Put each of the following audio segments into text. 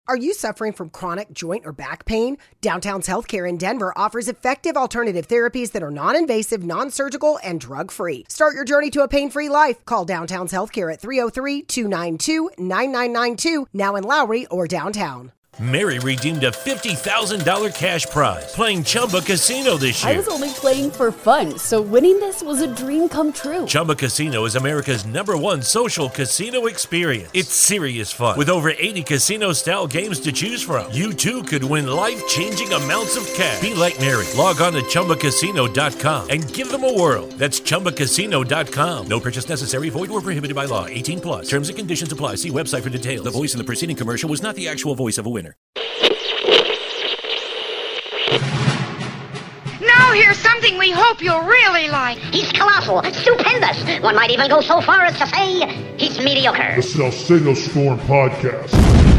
Are you suffering from chronic joint or back pain? Downtown's Healthcare in Denver offers effective alternative therapies that are non-invasive, non-surgical, and drug-free. Start your journey to a pain-free life. Call Downtown's Healthcare at 303-292-9992, now in Lowry or downtown. Mary redeemed a $50,000 cash prize playing Chumba Casino this year. I was only playing for fun, so winning this was a dream come true. Chumba Casino is America's #1 social casino experience. It's serious fun. With over 80 casino-style games to choose from, you too could win life-changing amounts of cash. Be like Mary. Log on to ChumbaCasino.com and give them a whirl. That's ChumbaCasino.com. No purchase necessary. Void or prohibited by law. 18+. Terms and conditions apply. See website for details. The voice in the preceding commercial was not the actual voice of a winner. Now here's something we hope you'll really like. He's colossal, stupendous. One might even go so far as to say he's mediocre. The Salcedo Storm Podcast.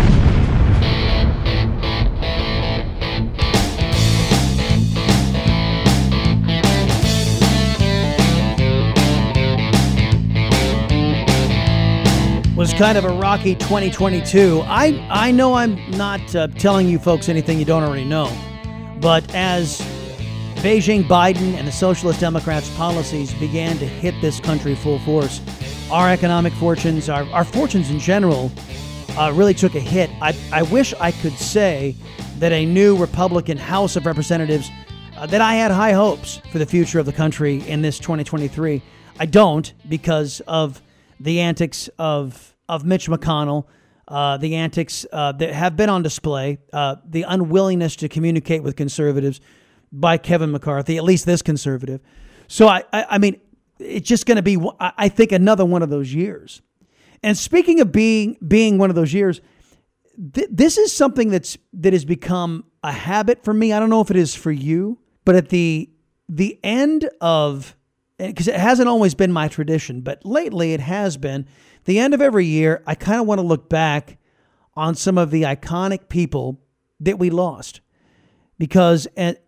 Was kind of a rocky 2022. I know I'm not telling you folks anything you don't already know, but as Beijing Biden and the Socialist Democrats' policies began to hit this country full force, our economic fortunes, our fortunes in general, really took a hit. I wish I could say that a new Republican House of Representatives, that I had high hopes for the future of the country in this 2023. I don't, because of the antics of Mitch McConnell, the antics that have been on display, the unwillingness to communicate with conservatives by Kevin McCarthy, at least this conservative. So, I mean, it's just going to be, I think, another one of those years. And speaking of being one of those years, this is something that has become a habit for me. I don't know if it is for you, but at the end of, because it hasn't always been my tradition, but lately it has been, the end of every year, I kind of want to look back on some of the iconic people that we lost, because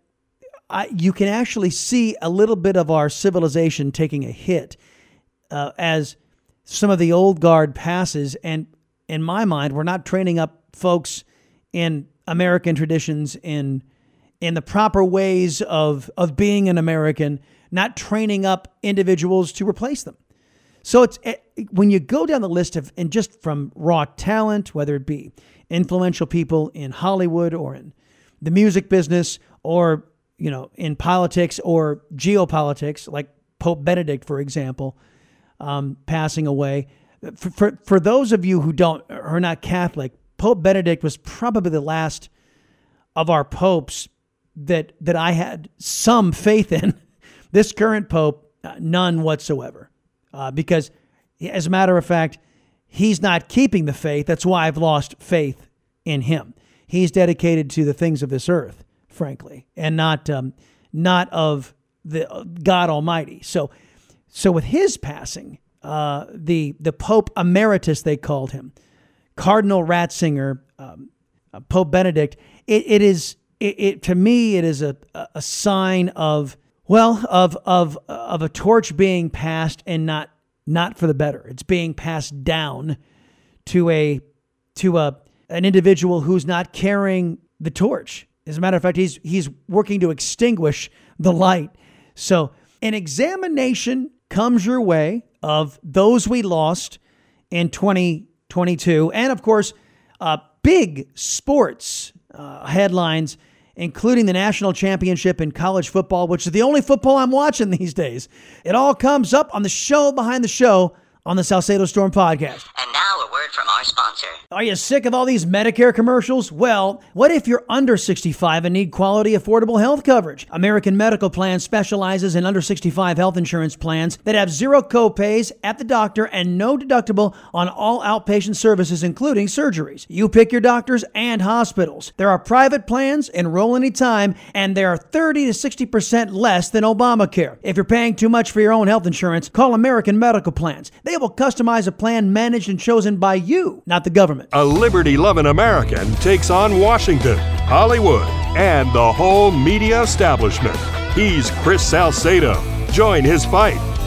you can actually see a little bit of our civilization taking a hit as some of the old guard passes. And in my mind, we're not training up folks in American traditions, in the proper ways of being an American, not training up individuals to replace them. So it's when you go down the list of, and just from raw talent, whether it be influential people in Hollywood or in the music business or, you know, in politics or geopolitics, like Pope Benedict, for example, passing away. For those of you who are not Catholic, Pope Benedict was probably the last of our popes that I had some faith in. This current pope, none whatsoever. Because, as a matter of fact, he's not keeping the faith. That's why I've lost faith in him. He's dedicated to the things of this earth, frankly, and not of the God Almighty. So with his passing, the Pope Emeritus, they called him, Cardinal Ratzinger, Pope Benedict, it to me, it is a sign of, well, of a torch being passed, and not for the better. It's being passed down to an individual who's not carrying the torch. As a matter of fact, he's working to extinguish the light. So an examination comes your way of those we lost in 2022, and of course, big sports headlines, including the national championship in college football, which is the only football I'm watching these days. It all comes up on the show behind the show on the Salcedo Storm Podcast. And now a word from our sponsor. Are you sick of all these Medicare commercials? Well, what if you're under 65 and need quality, affordable health coverage? American Medical Plan specializes in under 65 health insurance plans that have zero copays at the doctor and no deductible on all outpatient services, including surgeries. You pick your doctors and hospitals. There are private plans, enroll anytime, and they are 30 to 60% less than Obamacare. If you're paying too much for your own health insurance, call American Medical Plans. They will customize a plan managed and chosen by you, not the government. A liberty-loving American takes on Washington, Hollywood, and the whole media establishment. He's Chris Salcedo. Join his fight.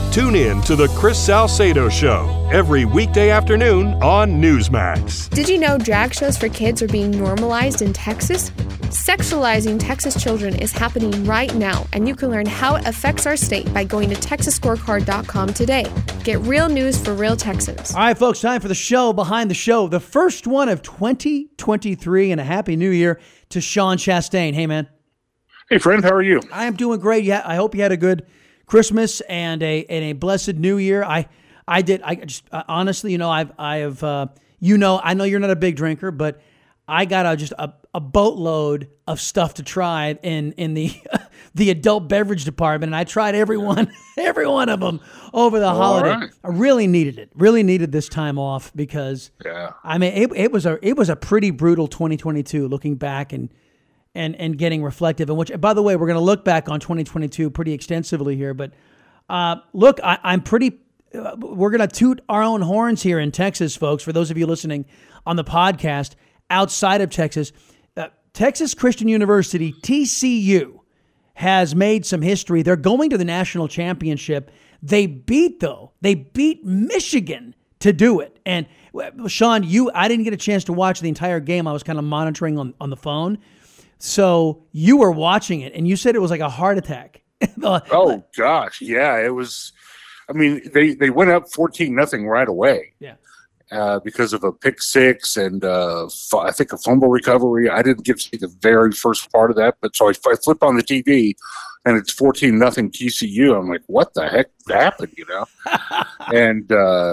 Tune in to The Chris Salcedo Show every weekday afternoon on Newsmax. Did you know drag shows for kids are being normalized in Texas? Sexualizing Texas children is happening right now, and you can learn how it affects our state by going to TexasScorecard.com today. Get real news for real Texans. All right, folks, time for the show behind the show. The first one of 2023, and a happy new year to Sean Chastain. Hey, man. Hey, friend, how are you? I am doing great. Yeah, I hope you had a good Christmas and a blessed New Year. I did. I just honestly, I know you're not a big drinker, but I got a boatload of stuff to try in the the adult beverage department, and I tried every one of them over the holiday. Right. I really needed it. Really needed this time off because I mean it was a pretty brutal 2022. Looking back and getting reflective, and which, by the way, we're going to look back on 2022 pretty extensively here. But look, I'm pretty. We're going to toot our own horns here in Texas, folks. For those of you listening on the podcast outside of Texas, Texas Christian University, TCU, has made some history. They're going to the national championship. They beat Michigan to do it. And Sean, I didn't get a chance to watch the entire game. I was kind of monitoring on the phone. So you were watching it, and you said it was like a heart attack. Oh gosh, yeah, it was. I mean, they went up 14-0 right away. Yeah. Because of a pick six and I think a fumble recovery. I didn't get to see the very first part of that, but so I flip on the TV and it's 14-0 TCU. I'm like, what the heck happened? And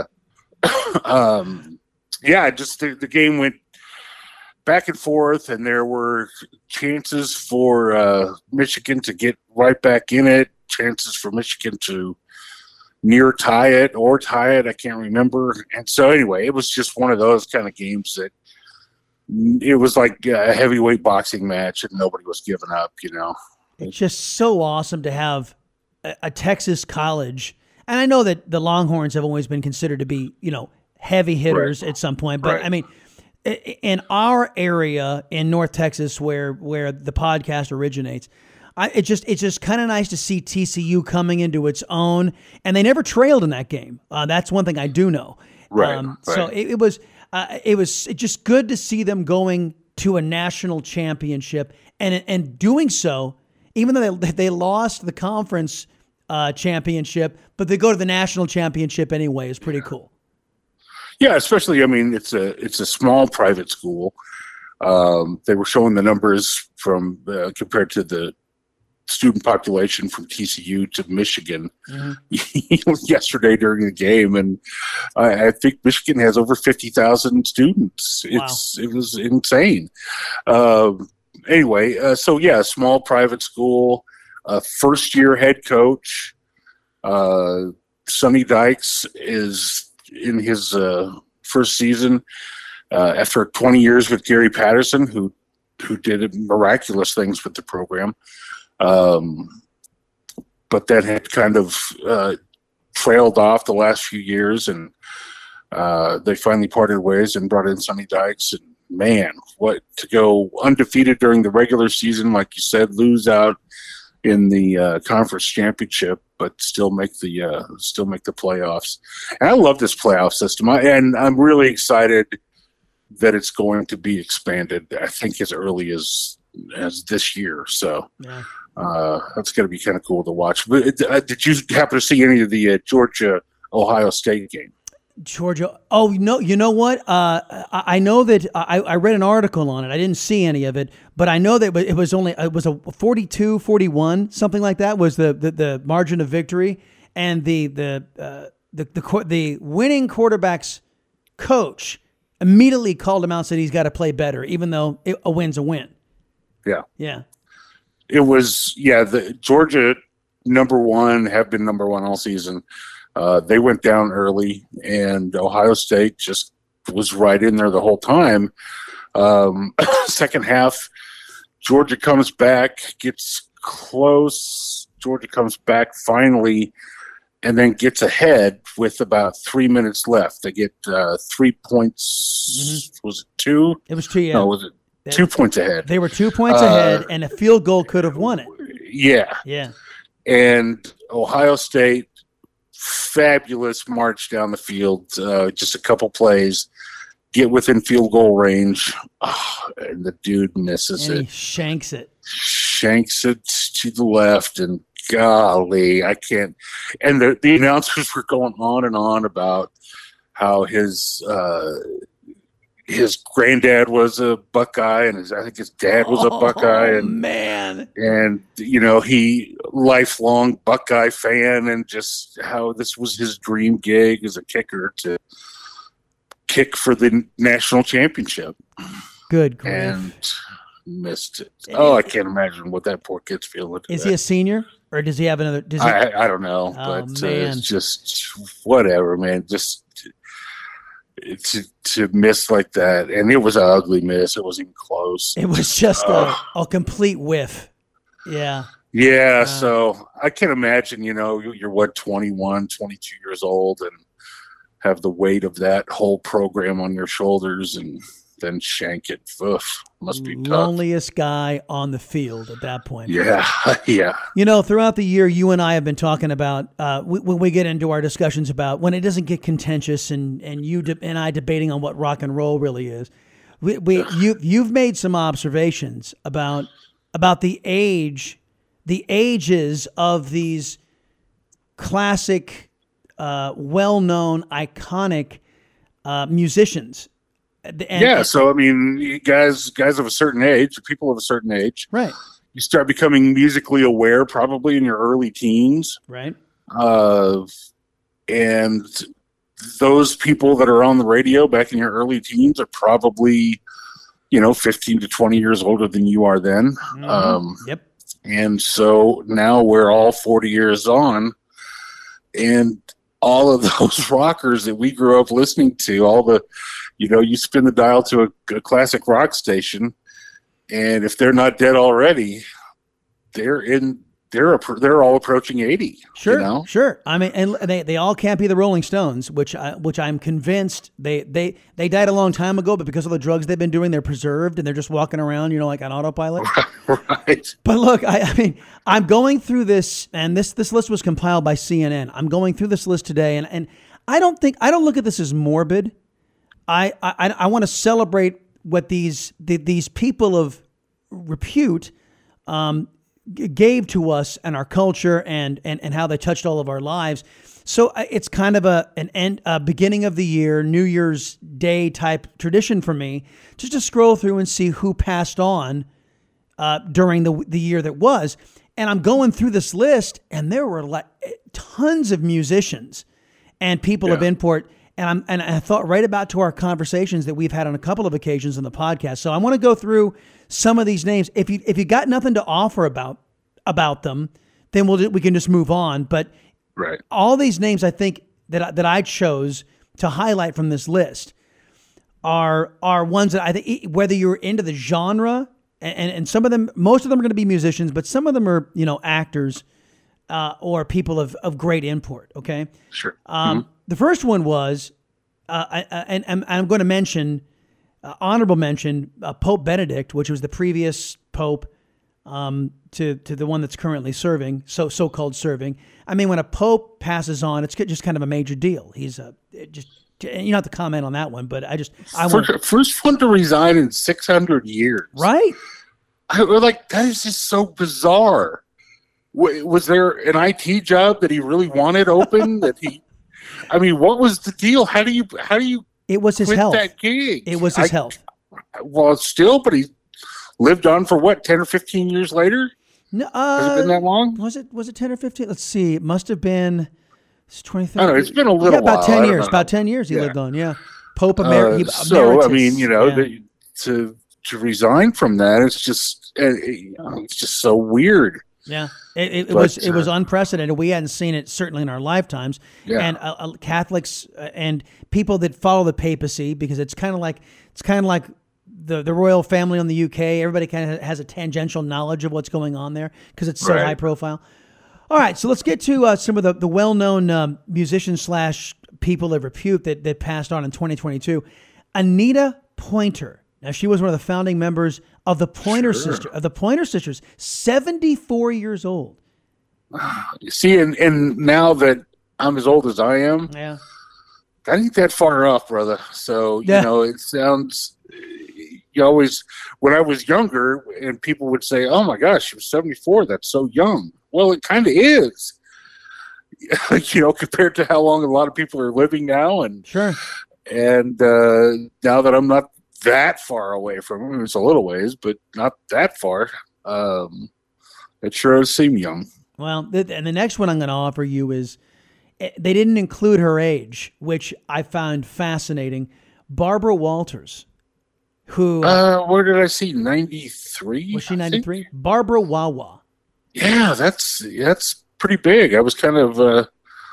just the game went back and forth, and there were chances for Michigan to get right back in it, chances for Michigan to near tie it or tie it. I can't remember. And so anyway, it was just one of those kind of games that it was like a heavyweight boxing match and nobody was giving up, It's just so awesome to have a Texas college. And I know that the Longhorns have always been considered to be, heavy hitters at some point. But I mean, in our area in North Texas where the podcast originates, it's just kind of nice to see TCU coming into its own, and they never trailed in that game. That's one thing I do know. Right. So it was just good to see them going to a national championship and doing so, even though they lost the conference championship, but they go to the national championship anyway is pretty cool. Yeah, especially, I mean, it's a small private school. They were showing the numbers from compared to the student population from TCU to Michigan yesterday during the game, and I think Michigan has over 50,000 students. Wow. It was insane. Anyway, so yeah, small private school, first year head coach, Sonny Dykes is in his first season after 20 years with Gary Patterson, who did miraculous things with the program. But that had kind of trailed off the last few years, and they finally parted ways and brought in Sonny Dykes. And man, what to go undefeated during the regular season, like you said, lose out in the conference championship, but still make the playoffs. And I love this playoff system, and I'm really excited that it's going to be expanded. I think as early as this year. So. Yeah. That's going to be kind of cool to watch. But did you happen to see any of the Georgia-Ohio State game? Georgia. Oh, no, you know what? I know that I read an article on it. I didn't see any of it, but I know that it was a 42-41, something like that was the margin of victory, and the winning quarterback's coach immediately called him out and said he's got to play better, even though a win's a win. Yeah. Yeah. It was, the Georgia number one, have been number one all season. They went down early, and Ohio State just was right in there the whole time. Second half, Georgia comes back, gets close. Georgia comes back finally, and then gets ahead with about 3 minutes left. They get 3 points. Mm-hmm. Was it 2? It was 2, yeah. No, was it 2 points ahead? They were 2 points ahead, and a field goal could have won it. Yeah. Yeah. And Ohio State fabulous march down the field, just a couple plays, get within field goal range, and the dude misses and it. He shanks it To the left, and golly, I can't. And the announcers were going on and on about how his granddad was a Buckeye, and I think his dad was a Buckeye, and man, and he lifelong Buckeye fan, and just how this was his dream gig as a kicker to kick for the national championship. Good grief. And missed it. I can't imagine what that poor kid's feeling. Is he a senior, or does he have another? I don't know, but it's just whatever, man. Just to miss like that, and it was an ugly miss. It wasn't even close. It was just a complete whiff. Yeah. Yeah. So I can't imagine. You're 21, 22 years old, and have the weight of that whole program on your shoulders, and then shank it. Oof, must be tough. Loneliest guy on the field at that point. Yeah, yeah. Throughout the year, you and I have been talking about when we get into our discussions about when it doesn't get contentious, and you and I debating on what rock and roll really is. You've made some observations about the ages of these classic, well-known, iconic musicians. So I mean, guys of a certain age, people of a certain age, right? You start becoming musically aware probably in your early teens, right? And those people that are on the radio back in your early teens are probably, 15 to 20 years older than you are then. Yep. And so now we're all 40 years on, and all of those rockers that we grew up listening to, all the, you spin the dial to a classic rock station, and if they're not dead already, they're all approaching 80. Sure, sure. I mean, and they all can't be the Rolling Stones, which I'm convinced they died a long time ago, but because of the drugs they've been doing, they're preserved and they're just walking around, like on autopilot. Right. But look, I mean, I'm going through this, and this list was compiled by CNN. I'm going through this list today, and I don't look at this as morbid. I want to celebrate what these people of repute gave to us and our culture and how they touched all of our lives. So it's kind of a beginning of the year, New Year's Day type tradition for me, just to scroll through and see who passed on during the year that was. And I'm going through this list, and there were like tons of musicians and people of import. And I thought right about to our conversations that we've had on a couple of occasions on the podcast. So I want to go through some of these names. If you got nothing to offer about them, then we can just move on. But right, all these names I think that I chose to highlight from this list are ones that I think, whether you're into the genre, and some of them, most of them are going to be musicians, but some of them are actors or people of great import. Okay, sure. The first one was, and I'm going to mention, honorable mention, Pope Benedict, which was the previous pope to the one that's currently serving, so-called serving. I mean, when a pope passes on, it's just kind of a major deal. He's you don't have to comment on that one, but first one to resign in 600 years. Right. That is just so bizarre. Was there an IT job that he really wanted open that he? I mean, what was the deal? How do you? It was his health. That gig? It was his health. Well, still, but he lived on for what, 10 or 15 years later? No, has it been that long? Was it 10 or 15? Let's see. It must have been 20. I don't know. It's been a little while. About 10 years. About 10 years he lived on. Yeah, Pope Emeritus. So I mean, to resign from that, it's just so weird. Yeah, it was unprecedented. We hadn't seen it certainly in our lifetimes. Yeah. And Catholics and people that follow the papacy, because it's kind of like the royal family in the UK. Everybody kind of has a tangential knowledge of what's going on there because it's so high profile. All right, so let's get to some of the well-known musicians / people of repute that passed on in 2022. Anita Pointer. Now, she was one of the founding members of the Pointer Sisters, 74 years old. You see, and now that I'm as old as I am. Yeah. That ain't that far off, brother. So, Yeah. it sounds, you always, when I was younger and people would say, oh my gosh, she was 74. That's so young. Well, it kind of is, compared to how long a lot of people are living now. And, Sure. And now that I'm not that far away from him, it's a little ways, but not that far. It sure does seem young. Well, and the next one I'm going to offer you is, they didn't include her age, which I found fascinating. Barbara Walters, who... where did I see? 93? Was she 93? Barbara Wawa. Yeah, that's pretty big. I was kind of...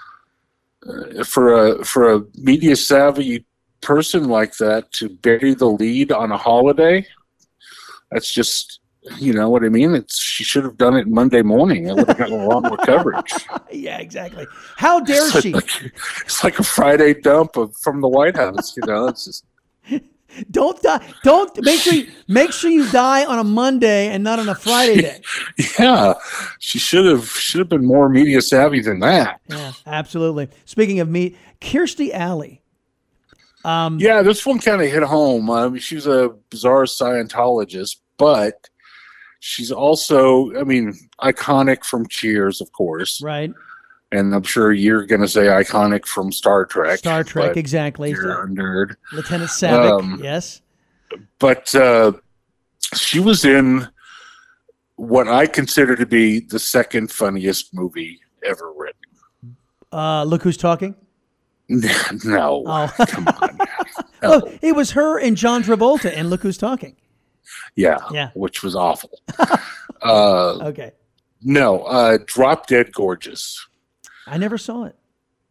for a media savvy person like that to bury the lead on a holiday, that's just... You know what I mean? She should have done it Monday morning. I would have gotten a lot more coverage. Yeah, exactly. How dare she? It's like a Friday dump from the White House. It's just don't die. Don't make sure you die on a Monday and not on a Friday day. Yeah, she should have been more media savvy than that. Yeah, absolutely. Speaking of me, Kirstie Alley. Yeah, this one kind of hit home. She was a bizarre Scientologist, but she's also, iconic from Cheers, of course. Right. And I'm sure you're going to say iconic from Star Trek. Star Trek, exactly. You're a nerd. Lieutenant Savick, yes. But she was in what I consider to be the second funniest movie ever written. Look Who's Talking? No. Oh. Come on. No. Well, it was her and John Travolta in Look Who's Talking. Yeah. Which was awful. Okay. No, Drop Dead Gorgeous. I never saw it.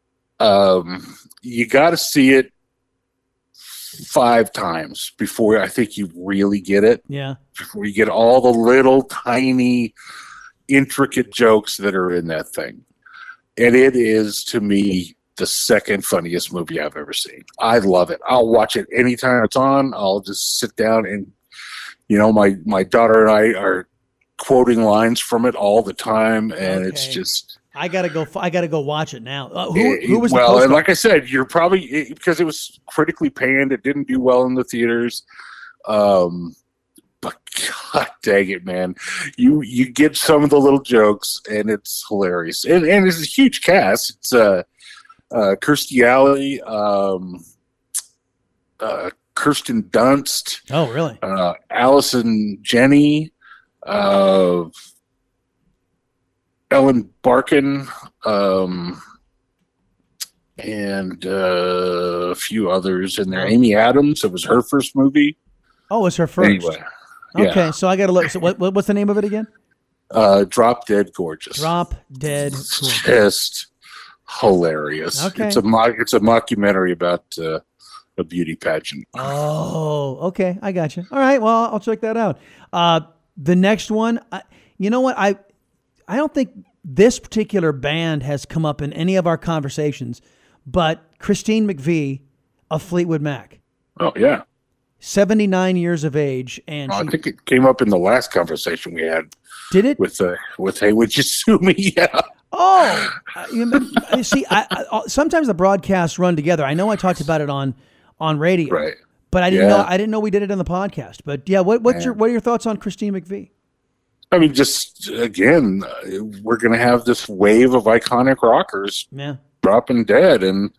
You got to see it 5 times before I think you really get it. Yeah. Before you get all the little tiny intricate jokes that are in that thing. And it is, to me, the second funniest movie I've ever seen. I love it. I'll watch it anytime it's on. I'll just sit down and, my daughter and I are quoting lines from it all the time, and it's just... I gotta go watch it now. Who was the well, co-star? and like I said, you're probably, because it was critically panned, it didn't do well in the theaters. But God dang it, man, you get some of the little jokes, and it's hilarious. And it's a huge cast. It's Kirstie Alley, Kirsten Dunst. Oh, really? Allison Janney. Ellen Barkin, and a few others in there. Amy Adams, it was her first movie. Oh, it was her first. Anyway, okay, yeah. so I got to look. So what's the name of it again? Drop Dead Gorgeous. Drop Dead Gorgeous. Just hilarious. Okay. It's a mockumentary about a beauty pageant. Oh, okay, I got you. All right, well, I'll check that out. The next one, you know what? I don't think this particular band has come up in any of our conversations, but Christine McVie of Fleetwood Mac. Oh, yeah. 79 years of age. And I think it came up in the last conversation we had. Did it? With Hey, Would You Sue Me? Yeah. Oh, you see, I sometimes the broadcasts run together. I know I talked about it on radio. Right. But I didn't know we did it on the podcast. But yeah, what are your thoughts on Christine McVie? I mean, just again, we're going to have this wave of iconic rockers dropping dead, and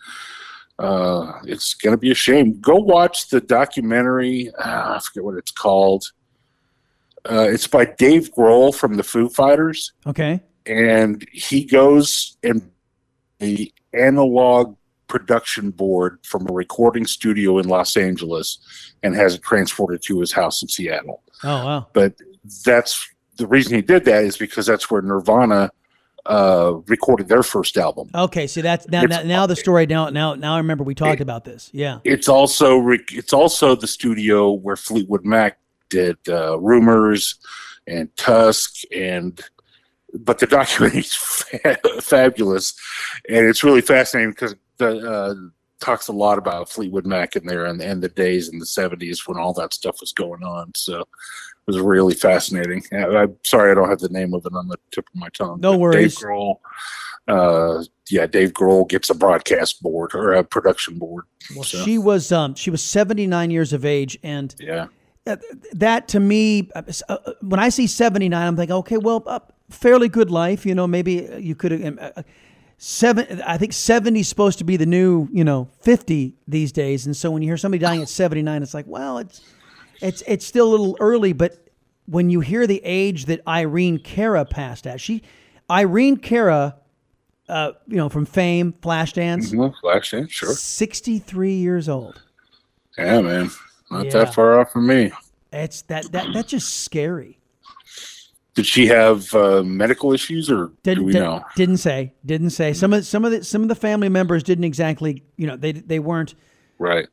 it's going to be a shame. Go watch the documentary. I forget what it's called. It's by Dave Grohl from the Foo Fighters. Okay. And he goes and the analog production board from a recording studio in Los Angeles and has it transported to his house in Seattle. Oh, wow. But that's the reason he did that is because that's where Nirvana recorded their first album. Okay, see that's now the story. Now I remember we talked about this. Yeah, it's also the studio where Fleetwood Mac did Rumors and Tusk, but the documentary is fabulous, and it's really fascinating because talks a lot about Fleetwood Mac in there and the days in the 70s when all that stuff was going on. So it was really fascinating. I'm sorry I don't have the name of it on the tip of my tongue. No worries. Dave Grohl, Dave Grohl gets a broadcast board or a production board. Well, so. She was 79 years of age, and that to me, when I see 79, I'm thinking, okay, well, fairly good life. Maybe you could have. I think 70 is supposed to be the new 50 these days, and so when you hear somebody dying at 79, it's like, well, it's still a little early. But when you hear the age that Irene Cara passed at, Irene Cara. From Fame, Flashdance. Mm-hmm. Flashdance, sure. 63 years old. Yeah, man. Not that far off from me. It's that's just scary. Did she have medical issues, or do we know? Didn't say. Some of the family members didn't exactly. They weren't right.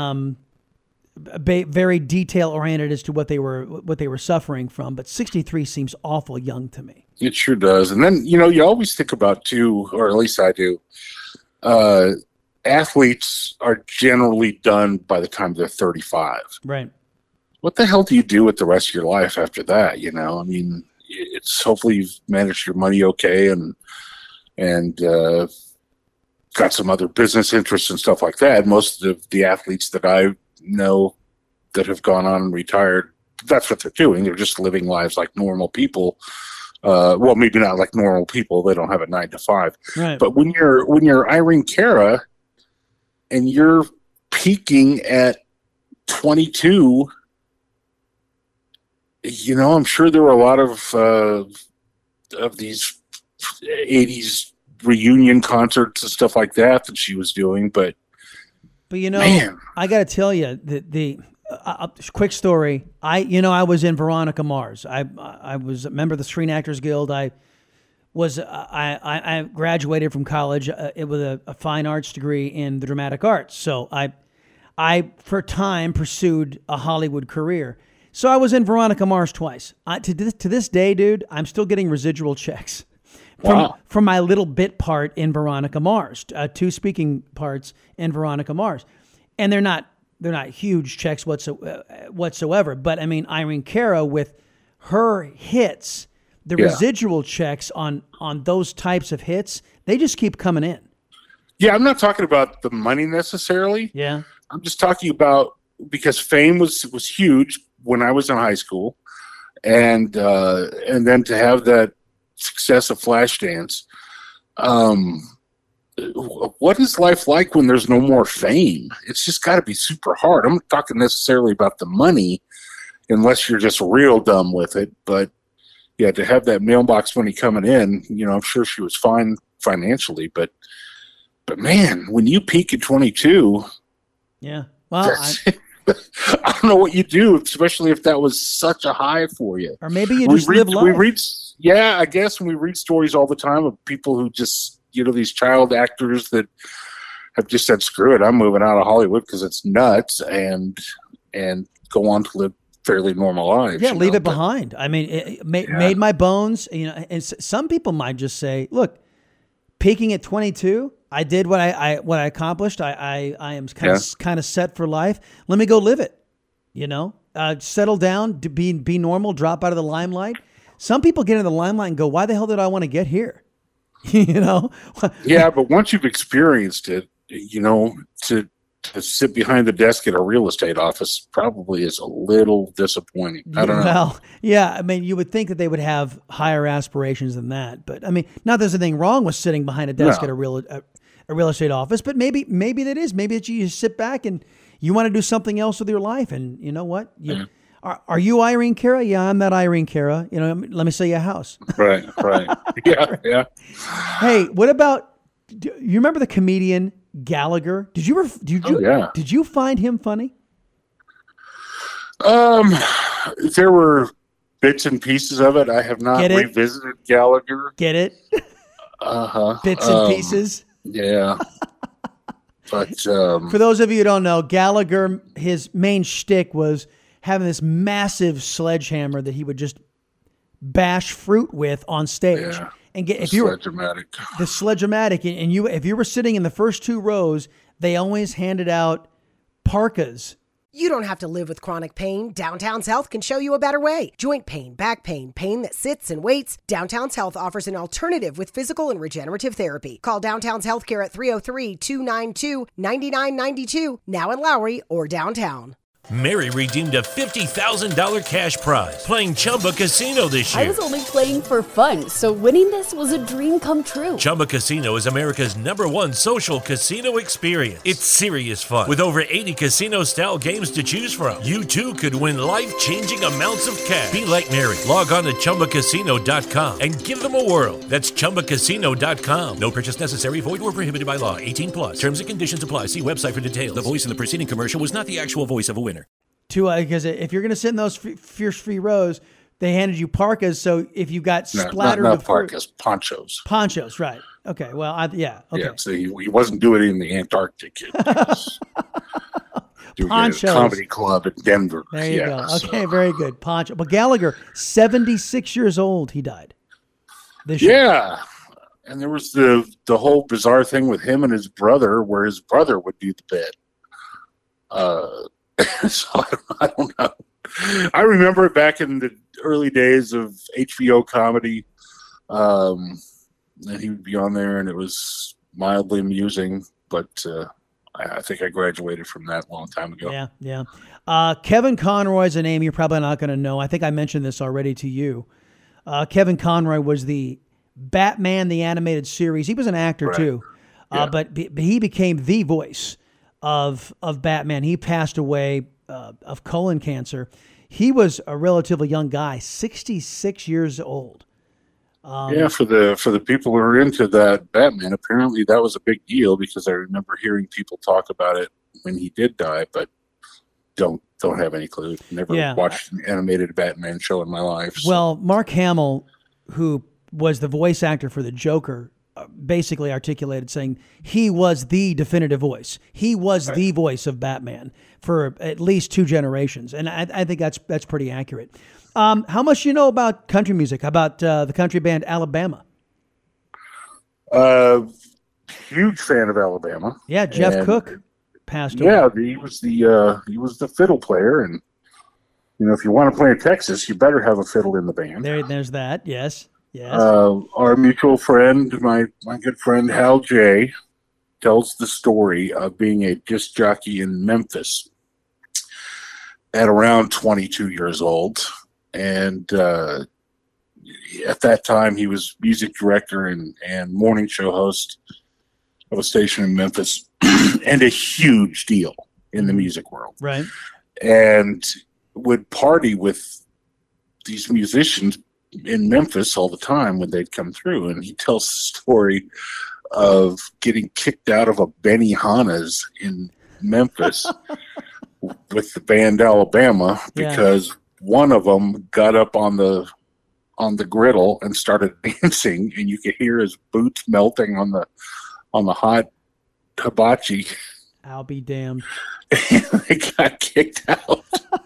Very detail oriented as to what they were suffering from. But 63 seems awful young to me. It sure does. And then, you always think about too, or at least I do, athletes are generally done by the time they're 35. Right. What the hell do you do with the rest of your life after that? I mean, it's hopefully you've managed your money okay and got some other business interests and stuff like that. Most of the athletes that I know that have gone on and retired, that's what they're doing. They're just living lives like normal people. Well, maybe not like normal people. They don't have a 9 to 5. Right. But when you're Irene Cara and you're peaking at 22, I'm sure there were a lot of these 80s reunion concerts and stuff like that she was doing. But man. I got to tell you the quick story. I was in Veronica Mars. I was a member of the Screen Actors Guild. I graduated from college with a fine arts degree in the dramatic arts. So I for a time pursued a Hollywood career. So I was in Veronica Mars twice. To this day, dude, I'm still getting residual checks from my little bit part in Veronica Mars. 2 speaking parts in Veronica Mars, and they're not huge checks whatsoever. But I mean, Irene Cara with her hits, the residual checks on those types of hits, they just keep coming in. Yeah, I'm not talking about the money necessarily. Yeah, I'm just talking about because Fame was huge when I was in high school, and then to have that success of Flashdance. What is life like when there's no more fame? It's just got to be super hard. I'm not talking necessarily about the money, unless you're just real dumb with it. But yeah, to have that mailbox money coming in, I'm sure she was fine financially. But man, when you peak at 22, yeah, well, I don't know what you do, especially if that was such a high for you. Or maybe you just live life. I guess we read stories all the time of people who just, these child actors that have just said, screw it, I'm moving out of Hollywood because it's nuts, and go on to live fairly normal lives. Yeah, leave it behind. I mean, it made my bones, and some people might just say, look, peaking at 22, I did what I accomplished. I am kind of set for life. Let me go live it. Settle down, be normal, drop out of the limelight. Some people get in the limelight and go, why the hell did I want to get here? Yeah, but once you've experienced it, to sit behind the desk at a real estate office probably is a little disappointing. I don't know. Well, yeah, I mean, you would think that they would have higher aspirations than that, but I mean, not there's anything wrong with sitting behind a desk at a real estate office, but maybe that is. Maybe that you just sit back and you want to do something else with your life, and you know what? Are you Irene Cara? Yeah, I'm that Irene Cara. Let me sell you a house. Right. Yeah. Hey, what about? You remember the comedian Gallagher? Did you find him funny? There were bits and pieces of it. I have not revisited Gallagher. Get it? Bits and pieces. Yeah. But for those of you who don't know, Gallagher, his main shtick was having this massive sledgehammer that he would just bash fruit with on stage. Yeah. And get the sledge-o-matic, and if you were sitting in the first 2 rows, they always handed out parkas You don't have to live with chronic pain. Downtown's Health can show you a better way. Joint pain, back pain, pain that sits and waits. Downtown's Health offers an alternative with physical and regenerative therapy. Call Downtown's Healthcare at 303-292-9992, now in Lowry or downtown. Mary redeemed a $50,000 cash prize playing Chumba Casino this year. I was only playing for fun, so winning this was a dream come true. Chumba Casino is America's #1 social casino experience. It's serious fun. With over 80 casino-style games to choose from, you too could win life-changing amounts of cash. Be like Mary. Log on to ChumbaCasino.com and give them a whirl. That's ChumbaCasino.com. No purchase necessary. Void or prohibited by law. 18+. Terms and conditions apply. See website for details. The voice in the preceding commercial was not the actual voice of a winner. Because if you're going to sit in those fierce free rows, they handed you parkas. So if you got splattered not with parkas, ponchos. Ponchos, right? Okay. Well, okay. Yeah. So he wasn't doing it in the Antarctic. Doing it at a comedy club in Denver. There you go. Okay, very good. Poncho. But Gallagher, 76 years old, he died this year. Yeah. And there was the whole bizarre thing with him and his brother, where his brother would do the bit. So I don't know. I remember it back in the early days of HBO comedy. And he would be on there, and it was mildly amusing. But I think I graduated from that a long time ago. Yeah. Kevin Conroy is a name you're probably not going to know. I think I mentioned this already to you. Kevin Conroy was the Batman the Animated Series. He was an actor too, but he became the voice of Batman. He passed away of colon cancer. He was a relatively young guy, 66 years old. For the people who are into that Batman, apparently that was a big deal, because I remember hearing people talk about it when he did die, but don't have any clue. Never watched an animated Batman show in my life. So. Well, Mark Hamill, who was the voice actor for the Joker, basically articulated saying he was the definitive voice. He was the voice of Batman for at least 2 generations. And I think that's pretty accurate. How much do you know about country music? How about the country band Alabama? Huge fan of Alabama. Yeah, Jeff Cook passed away. Yeah, he was the fiddle player, and if you want to play in Texas, you better have a fiddle in the band. There's that. Yes. Our mutual friend, my good friend Hal J, tells the story of being a disc jockey in Memphis at around 22 years old. And at that time, he was music director and morning show host of a station in Memphis, and a huge deal in the music world. Right. And would party with these musicians in Memphis all the time when they'd come through. And he tells the story of getting kicked out of a Benihana's in Memphis with the band Alabama because one of them got up on the griddle and started dancing, and you could hear his boots melting on the hot hibachi. I'll be damned. They got kicked out.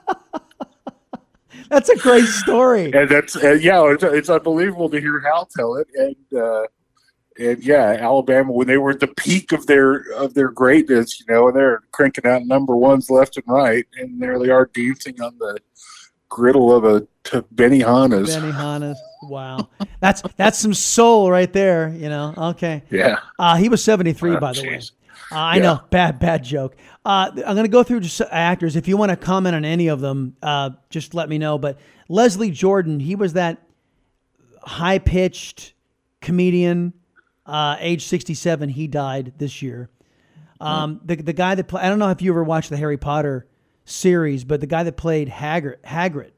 That's a great story. And that's it's unbelievable to hear Hal tell it. And Alabama, when they were at the peak of their greatness, and they're cranking out number ones left and right, and there they are dancing on the griddle of a Benihana's. Benihana's. Wow. That's some soul right there, Okay. Yeah. He was 73, by the way. I know. Bad joke. I'm going to go through just actors. If you want to comment on any of them, just let me know. But Leslie Jordan, he was that high-pitched comedian, age 67. He died this year. The guy that I don't know if you ever watched the Harry Potter series, but the guy that played Hagrid.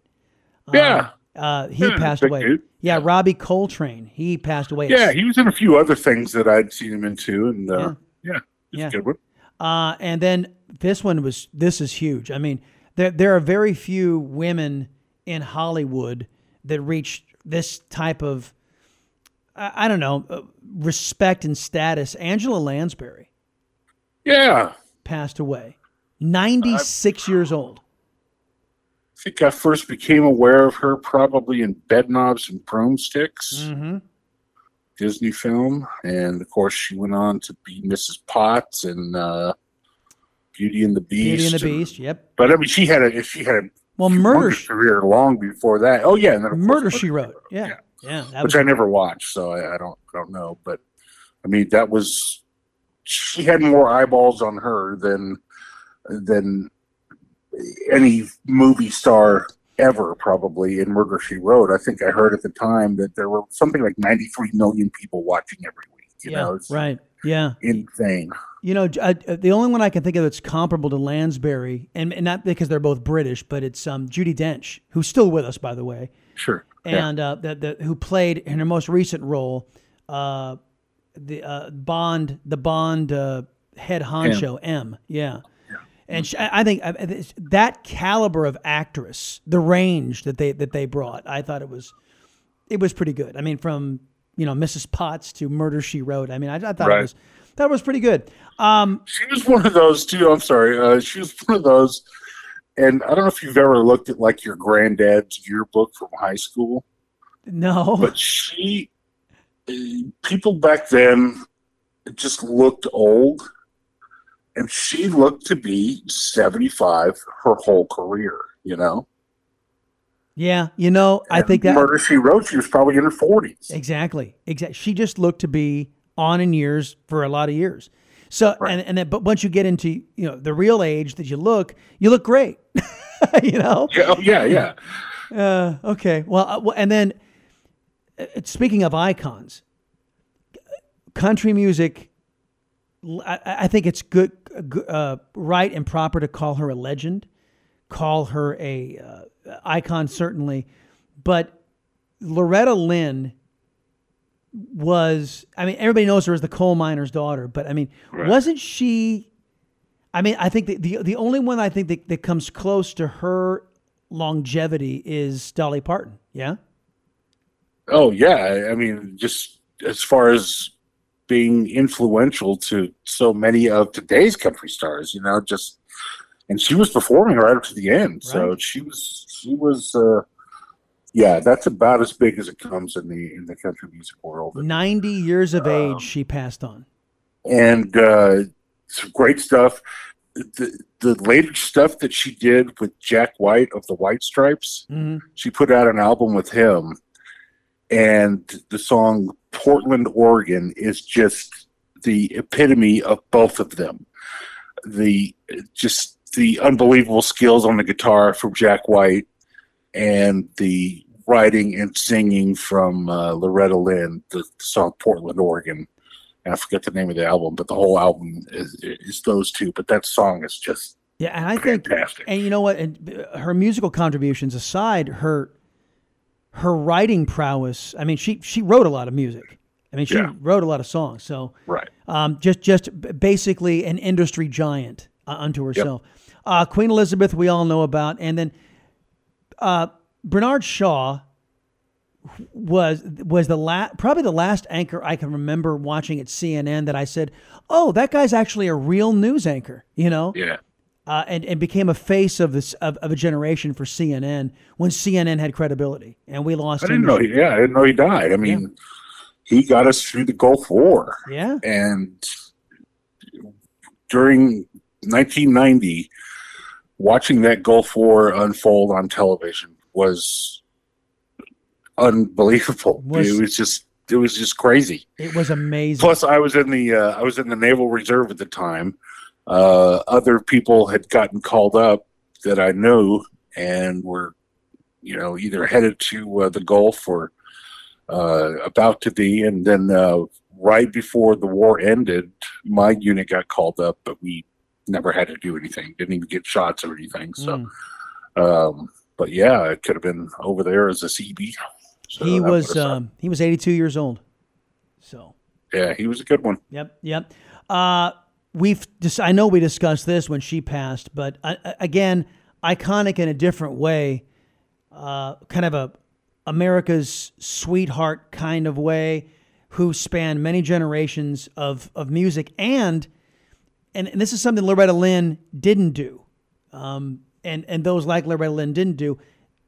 He passed away. Dude. Yeah, Robbie Coltrane. He passed away. Yeah, he was in a few other things that I'd seen him into, and it's a good one. And then this is huge. I mean, there are very few women in Hollywood that reach this type of, I don't know, respect and status. Angela Lansbury. Yeah. Passed away. 96 years old. I think I first became aware of her probably in Bedknobs and Broomsticks. Mm-hmm. Disney film, and of course she went on to be Mrs. Potts and Beauty and the Beast. Beauty and the Beast. Yep. But I mean, she had a Murder career long before that. Oh yeah, and then Murder She Wrote. Yeah. Which I never watched, so I don't know. But I mean, she had more eyeballs on her than any movie star ever, probably, in Murder, She Wrote. I think I heard at the time that there were something like 93 million people watching every week. You know, it's right. Yeah. Insane. You know, the only one I can think of that's comparable to Lansbury, and not because they're both British, but it's Judi Dench, who's still with us, by the way. Sure. And who played in her most recent role, the Bond head honcho, M. Yeah. And I think that caliber of actress, the range that they brought, I thought it was pretty good. I mean, from Mrs. Potts to Murder, She Wrote. I mean, I thought that was pretty good. She was one of those too. I'm sorry. She was one of those, and I don't know if you've ever looked at like your granddad's yearbook from high school. No, but people back then just looked old. And she looked to be 75 her whole career, Yeah, I think that Murder, She Wrote, she was probably in her 40s. Exactly. She just looked to be on in years for a lot of years. So, right. and then, but once you get into the real age that you look great. Yeah. Okay. Well, and then speaking of icons, country music. I think it's good, right and proper to call her a legend, call her a icon, certainly. But Loretta Lynn was, everybody knows her as the coal miner's daughter, but wasn't she, I think the only one I think that comes close to her longevity is Dolly Parton, yeah? Oh, yeah. Just as far as being influential to so many of today's country stars, and she was performing right up to the end. Right. So she was, that's about as big as it comes in the country music world. 90 years of age, she passed on. And some great stuff. The later stuff that she did with Jack White of the White Stripes, she put out an album with him, and the song Portland, Oregon is just the epitome of both of them. The unbelievable skills on the guitar from Jack White and the writing and singing from Loretta Lynn, the song Portland, Oregon. And I forget the name of the album, but the whole album is those two. But that song is just and I fantastic. And you know what? And her musical contributions aside, her writing prowess. She wrote a lot of music. She wrote a lot of songs. So right, just basically an industry giant unto herself. Yep. Queen Elizabeth, we all know about, and then Bernard Shaw was probably the last anchor I can remember watching at CNN that I said, "Oh, that guy's actually a real news anchor." Yeah. And became a face of a generation for CNN when CNN had credibility, and we lost him. I didn't know he died. He got us through the Gulf War. Yeah. And during 1990, watching that Gulf War unfold on television was unbelievable. It was just crazy. It was amazing. Plus, I was in the Naval Reserve at the time. Other people had gotten called up that I knew and were, either headed to the Gulf or about to be. And then right before the war ended, my unit got called up, but we never had to do anything. Didn't even get shots or anything. So, but yeah, it could have been over there as a CB. So he was 82 years old. So yeah, he was a good one. Yep. I know we discussed this when she passed, but again, iconic in a different way, kind of a America's sweetheart kind of way, who spanned many generations of music, and this is something Loretta Lynn didn't do, and those like Loretta Lynn didn't do,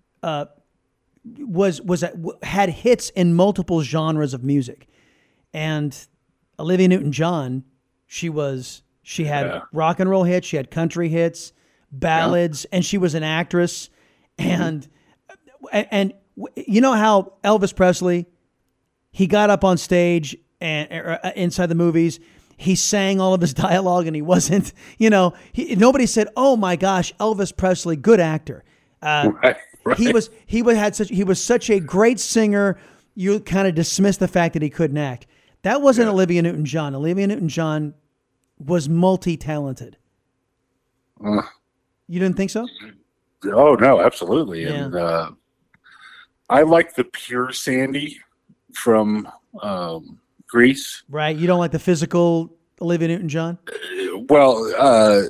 had hits in multiple genres of music, and Olivia Newton-John. She was She had rock and roll hits. She had country hits, ballads, and she was an actress. And you know how Elvis Presley, he got up on stage and inside the movies, he sang all of his dialogue, and he wasn't, nobody said, "Oh my gosh, Elvis Presley, good actor." Right. He was such a great singer. You kind of dismiss the fact that he couldn't act. That wasn't Olivia Newton-John. Olivia Newton-John was multi-talented. You didn't think so? Oh no, absolutely. Yeah. And I like the pure Sandy from Grease. Right. You don't like the physical Olivia Newton-John? Well,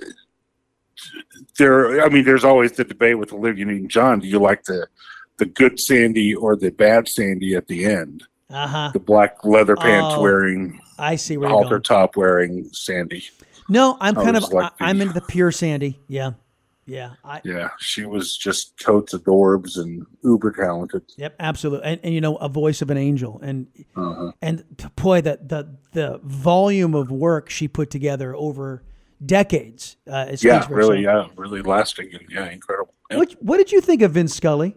there's always the debate with Olivia Newton-John. Do you like the good Sandy or the bad Sandy at the end? Uh-huh. The black leather pants wearing, I see where you're halter going. top wearing Sandy. No, I'm into the pure Sandy. Yeah. Yeah. She was just totes adorbs and uber talented. Yep, absolutely. And a voice of an angel. And boy, the volume of work she put together over decades. Really lasting and incredible. Yep. What did you think of Vince Scully?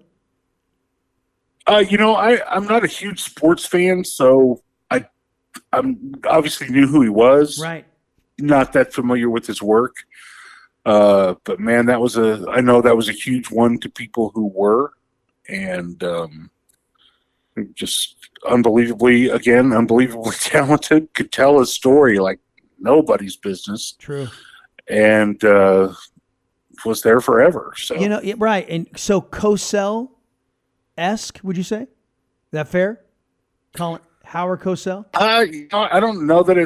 I'm not a huge sports fan, so I'm obviously knew who he was. Right. Not that familiar with his work. But man, I know that was a huge one to people who were, and just unbelievably talented, could tell his story like nobody's business. True. And was there forever. So right. And so Cosell-esque, would you say? Is that fair? Colin Howard Cosell? I don't know that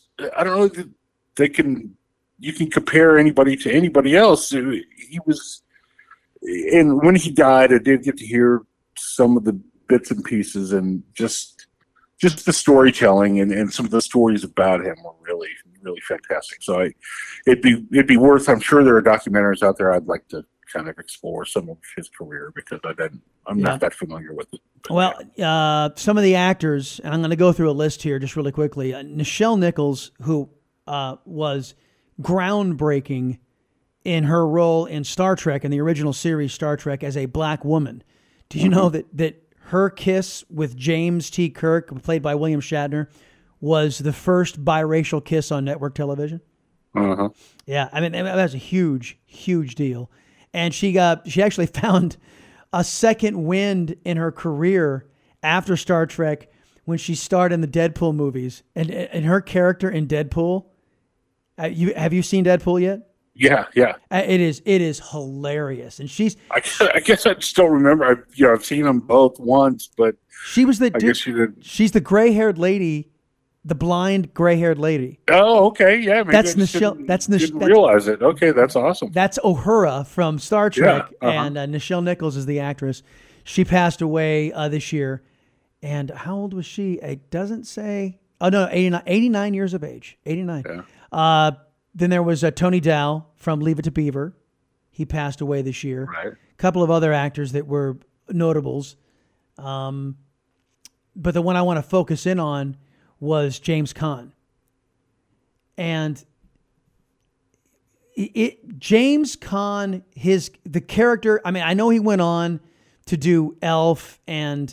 you can compare anybody to anybody else. He was, and when he died, I did get to hear some of the bits and pieces, and just the storytelling and some of the stories about him were really, really fantastic. So it'd be worth. I'm sure there are documentaries out there I'd like to kind of explore some of his career because I'm not that familiar with it. Well, some of the actors, and I'm going to go through a list here just really quickly. Nichelle Nichols, who was groundbreaking in her role in Star Trek, in the original series Star Trek, as a black woman. Do you know that her kiss with James T. Kirk, played by William Shatner, was the first biracial kiss on network television? Uh-huh. Yeah, I mean, that was a huge, huge deal. And she actually found a second wind in her career after Star Trek when she starred in the Deadpool movies. And her character in Deadpool, have you seen Deadpool yet? Yeah. It is hilarious, and she's. I guess I still remember. I've seen them both once, but she was she's the gray-haired lady, the blind gray-haired lady. Oh, okay, yeah. Maybe that's Nichelle. Didn't realize it. Okay, that's awesome. That's Uhura from Star Trek, and Nichelle Nichols is the actress. She passed away this year, and how old was she? It doesn't say. Oh no, 89 years of age. 89. Yeah. Then there was Tony Dow from Leave It to Beaver. He passed away this year. Right. A couple of other actors that were notables. But the one I want to focus in on was James Caan. And James Caan, the character, I mean, I know he went on to do Elf and,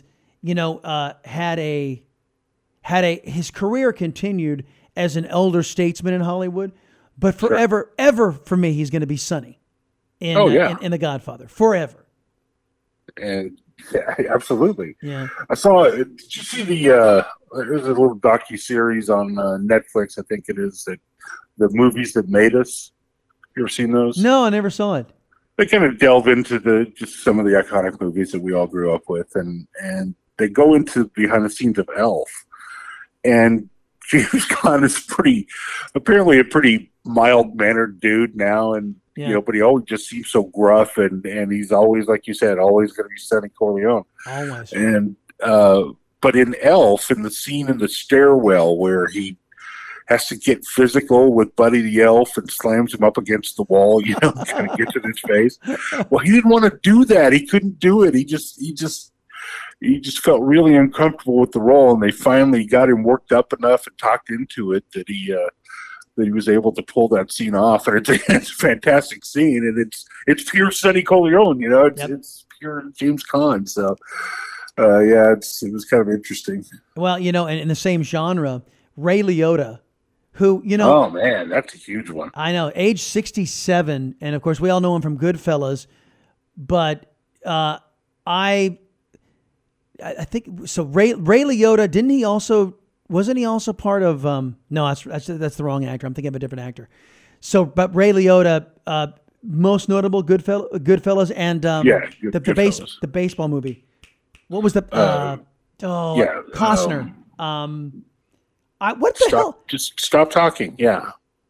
his career continued as an elder statesman in Hollywood, but forever, ever for me, he's going to be Sonny in The Godfather, forever. And absolutely. Yeah. I saw. Did you see there's a little docu-series on Netflix? I think it is that the movies that made us. You ever seen those? No, I never saw it. They kind of delve into just some of the iconic movies that we all grew up with, and they go into behind the scenes of Elf, and James Caan is apparently a pretty mild-mannered dude now, and but he always just seems so gruff, and he's always, like you said, always going to be Sonny Corleone. Always. And but in Elf, in the scene in the stairwell where he has to get physical with Buddy the Elf and slams him up against the wall, kind of gets in his face. Well, he didn't want to do that. He couldn't do it. He just felt really uncomfortable with the role, and they finally got him worked up enough and talked into it that he that he was able to pull that scene off, and it's a fantastic scene, and it's pure Sonny Corleone, it's pure James Caan. So, it was kind of interesting. Well, and in the same genre, Ray Liotta, who, oh man, that's a huge one. I know, age 67, and of course we all know him from Goodfellas, but I think so. Ray Liotta, wasn't he also part of? No, that's the wrong actor. I'm thinking of a different actor. So, but Ray Liotta, most notable Goodfellas, and Goodfellas. the baseball movie. What was the? Costner. What the hell? Just stop talking. Yeah.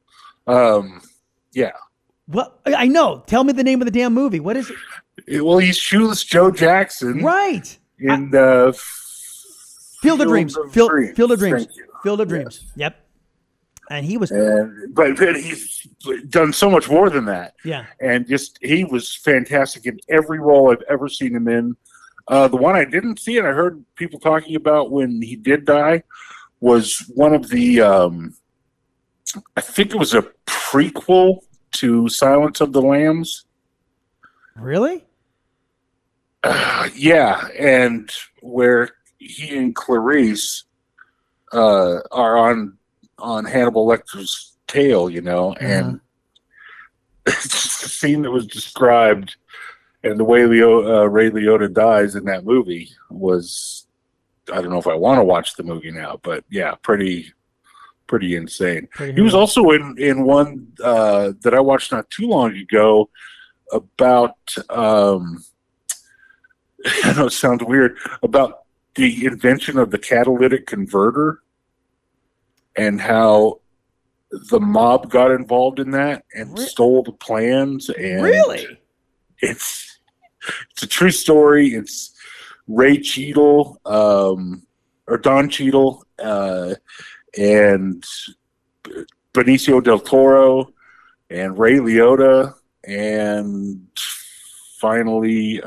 Yeah. Well, I know. Tell me the name of the damn movie. What is it? Well, he's Shoeless Joe Jackson. Right. In Field of Dreams. Field of Dreams. Field of Dreams. Yes. Yep. And he was, but he's done so much more than that. Yeah. And he was fantastic in every role I've ever seen him in. The one I didn't see, and I heard people talking about when he did die, was one of the, I think it was a prequel to Silence of the Lambs. Really? Yeah, and where he and Clarice are on Hannibal Lecter's tail, and it's the scene that was described and the way Ray Liotta dies in that movie was, I don't know if I want to watch the movie now, but yeah, pretty insane. He was also in one that I watched not too long ago about, I know it sounds weird, about the invention of the catalytic converter and how the mob got involved in that and stole the plans. And really? It's a true story. It's Ray Cheadle, or Don Cheadle, and Benicio del Toro, and Ray Liotta, and finally,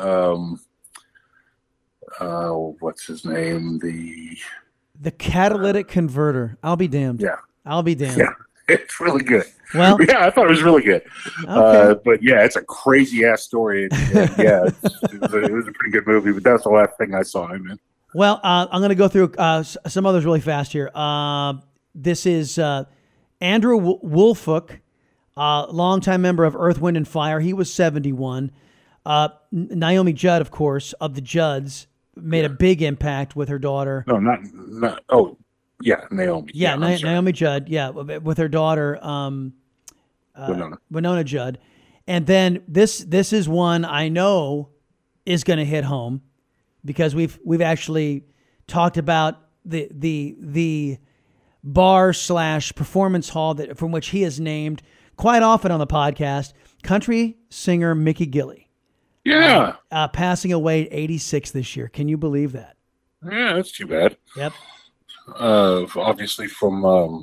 what's his name? The catalytic converter. I'll be damned. Yeah. I'll be damned. Yeah, it's really good. Well, yeah, I thought it was really good. Okay. But yeah, it's a crazy ass story. And yeah, it was a pretty good movie. But that's the last thing I saw him in. Well, I'm going to go through some others really fast here. This is Andrew Woolfolk, longtime member of Earth, Wind, and Fire. He was 71. Naomi Judd, of course, of the Judds, made a big impact with her daughter. No, not. Oh, yeah, Naomi. Yeah, Naomi Judd. Yeah, with her daughter, Winona Judd. And then this is one I know is going to hit home because we've actually talked about the bar / performance hall from which he is named quite often on the podcast. Country singer Mickey Gilley. Yeah. Passing away at 86 this year. Can you believe that? Yeah, that's too bad. Yep. Obviously from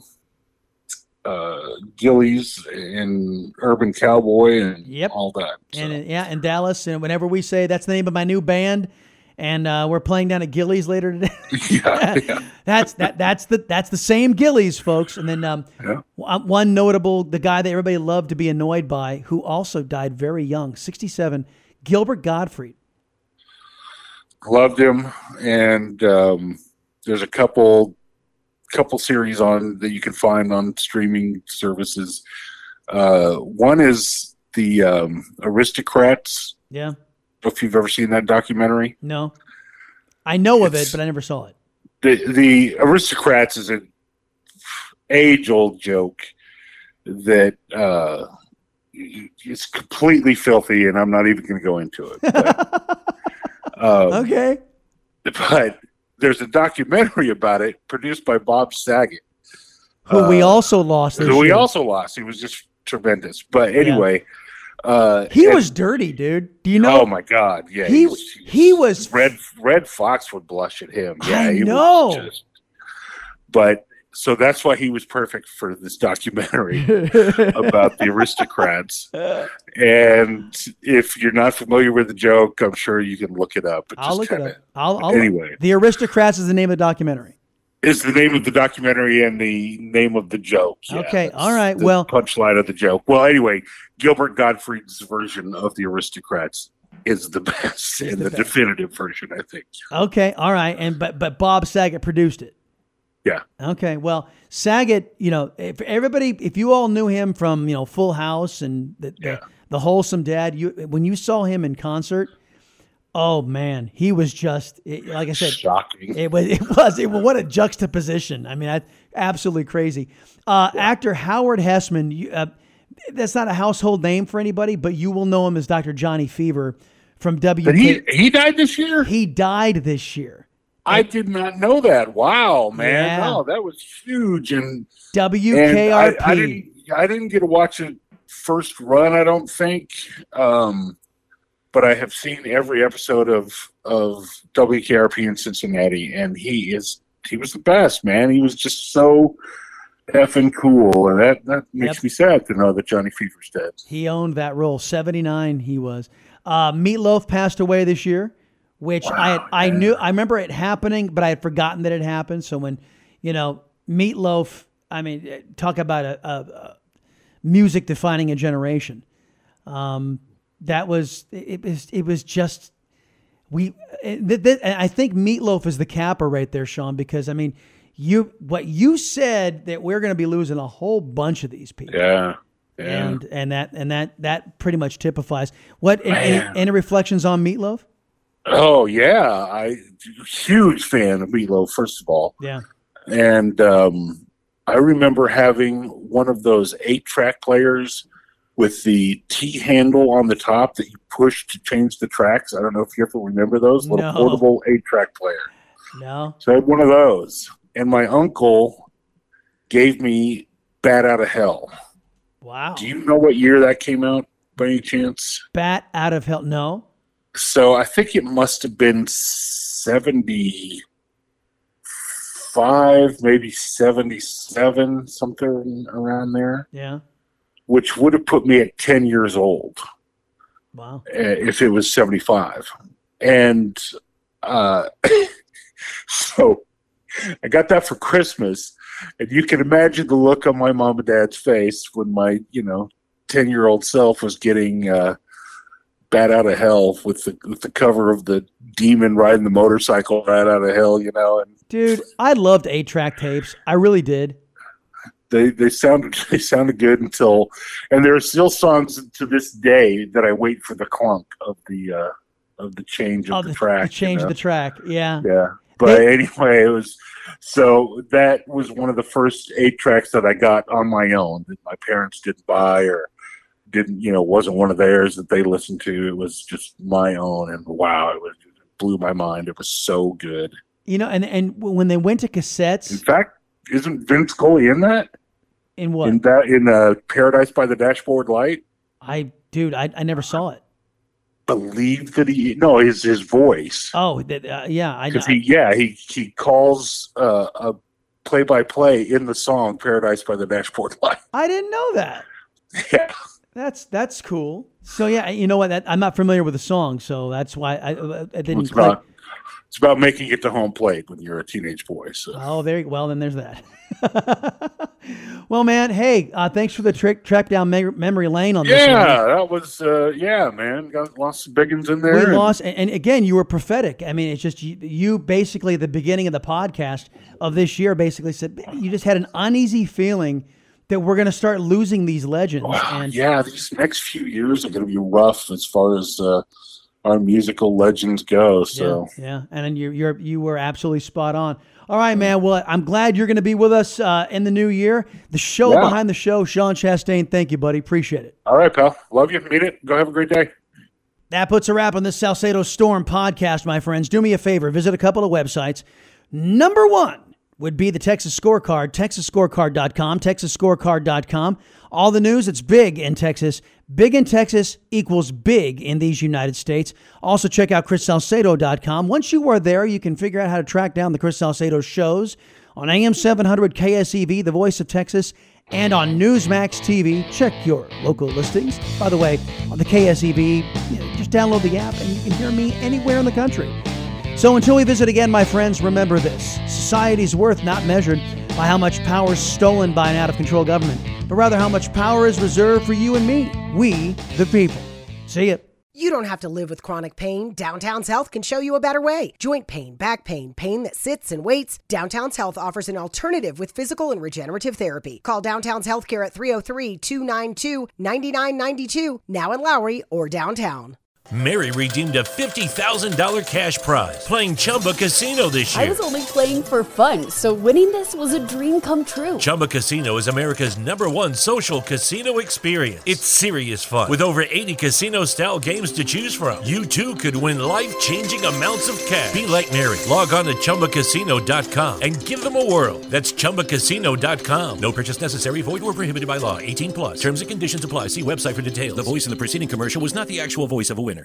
Gilley's and Urban Cowboy and all that. So. And Dallas. And whenever we say that's the name of my new band, and we're playing down at Gilley's later today. yeah. That's the same Gilley's, folks. And then one notable, the guy that everybody loved to be annoyed by, who also died very young, 67, Gilbert Gottfried. Loved him, and there's a couple series on that you can find on streaming services. One is the Aristocrats. Yeah. If you've ever seen that documentary. No. I know of it, but I never saw it. The Aristocrats is an age-old joke that is completely filthy, and I'm not even going to go into it. But, okay. But there's a documentary about it produced by Bob Saget. Who we also lost this year. We also lost. He was just tremendous. But anyway... he was dirty, dude. Do you know? Oh my God! Yeah, he was. Red Fox would blush at him. Yeah, I know. But so that's why he was perfect for this documentary about the Aristocrats. And if you're not familiar with the joke, I'm sure you can look it up. I'll look it up. Anyway, The Aristocrats is the name of the documentary. Is the name of the documentary and the name of the joke. Yeah, okay, all right. The well, punchline of the joke. Well, anyway, Gilbert Gottfried's version of the Aristocrats is the best and the definitive version, I think. Okay, all right. And but Bob Saget produced it. Yeah. Okay. Well, Saget, if you all knew him from Full House and the Wholesome Dad, when you saw him in concert. Oh man, he was just like I said, shocking. It was what a juxtaposition. I mean, absolutely crazy. Actor Howard Hessman, that's not a household name for anybody, but you will know him as Dr. Johnny Fever from WK. But he died this year? He died this year. I did not know that. Wow, man. Yeah. Oh, that was huge. And WKRP. And I didn't get to watch it first run, I don't think. But I have seen every episode of WKRP in Cincinnati, and he was the best, man. He was just so effing cool, and that makes me sad to know that Johnny Fever's dead. He owned that role. 79 he was. Meatloaf passed away this year, which I knew. I remember it happening, but I had forgotten that it happened. So when Meatloaf, I mean, talk about a music defining a generation. That was it was just I think Meatloaf is the capper right there, Sean, because I mean what you said that we're going to be losing a whole bunch of these people. Yeah. And that pretty much typifies what any reflections on Meatloaf? Oh yeah, I huge fan of Meatloaf, first of all. Yeah. And I remember having one of those 8-track players with the T handle on the top that you push to change the tracks. I don't know if you ever remember those little portable 8-track player. No. So I had one of those, and my uncle gave me Bat Out of Hell. Wow. Do you know what year that came out by any chance? Bat Out of Hell? No. So I think it must have been 75, maybe 77, something around there. Yeah. Which would have put me at 10 years old. Wow. If it was 75. And so I got that for Christmas. And you can imagine the look on my mom and dad's face when my, 10-year-old self was getting Bat Out of Hell with the cover of the demon riding the motorcycle right out of hell, And dude, I loved 8-track tapes. I really did. They sounded good until, and there are still songs to this day that I wait for the clunk of the change of the track. The change of the track, yeah. Yeah. But anyway, that was one of the first 8 tracks that I got on my own that my parents didn't buy or didn't, wasn't one of theirs that they listened to. It was just my own, and wow, it blew my mind. It was so good. And when they went to cassettes. In fact, isn't Vince Scully in that? In what? In Paradise by the Dashboard Light? I never saw it. Believe that his voice. Oh, yeah, I know. Because he calls a play-by-play in the song Paradise by the Dashboard Light. I didn't know that. Yeah. That's cool. So yeah, you know what? I'm not familiar with the song, so that's why I didn't click. It's about making it to home plate when you're a teenage boy. So. Oh, then there's that. Well, man, hey, thanks for the trek down memory lane on this one. Yeah, that was, man. Got lost some big ones in there. We lost, and again, you were prophetic. I mean, it's just you basically at the beginning of the podcast of this year basically said you just had an uneasy feeling that we're going to start losing these legends. Wow, yeah, these next few years are going to be rough as far as our musical legends go. So yeah. And you were absolutely spot on. All right, man. Well, I'm glad you're going to be with us in the new year. The show behind the show, Sean Chastain. Thank you, buddy. Appreciate it. All right, pal. Love you. Meet it. Go have a great day. That puts a wrap on this Salcedo Storm podcast, my friends. Do me a favor. Visit a couple of websites. Number one would be the Texas Scorecard, texasscorecard.com, texasscorecard.com. All the news that's big in Texas. Big in Texas equals big in these United States. Also check out ChrisSalcedo.com. Once you are there, you can figure out how to track down the Chris Salcedo shows on AM 700 KSEV, the voice of Texas, and on Newsmax TV. Check your local listings. By the way, on the KSEV, just download the app and you can hear me anywhere in the country. So until we visit again, my friends, remember this. Society's worth not measured by how much power is stolen by an out-of-control government, but rather how much power is reserved for you and me, we the people. See ya. You don't have to live with chronic pain. Downtown's Health can show you a better way. Joint pain, back pain, pain that sits and waits. Downtown's Health offers an alternative with physical and regenerative therapy. Call Downtown's Healthcare at 303-292-9992, now in Lowry or downtown. Mary redeemed a $50,000 cash prize playing Chumba Casino this year. I was only playing for fun, so winning this was a dream come true. Chumba Casino is America's #1 social casino experience. It's serious fun. With over 80 casino-style games to choose from, you too could win life-changing amounts of cash. Be like Mary. Log on to ChumbaCasino.com and give them a whirl. That's ChumbaCasino.com. No purchase necessary. Void or prohibited by law. 18+. Terms and conditions apply. See website for details. The voice in the preceding commercial was not the actual voice of a winner.